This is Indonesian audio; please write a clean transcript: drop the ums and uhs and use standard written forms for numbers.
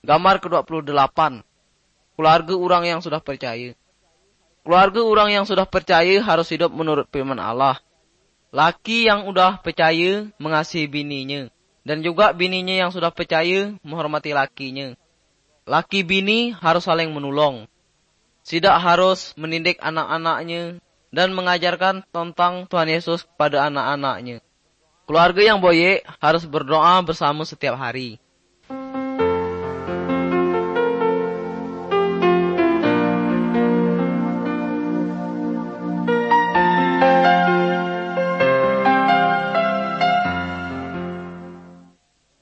Gambar ke-28. Keluarga orang yang sudah percaya. Keluarga orang yang sudah percaya harus hidup menurut firman Allah. Laki yang sudah percaya mengasihi bininya. Dan juga bininya yang sudah percaya menghormati lakinya. Laki bini harus saling menolong. Tidak harus mendidik anak-anaknya dan mengajarkan tentang Tuhan Yesus kepada anak-anaknya. Keluarga yang baik harus berdoa bersama setiap hari.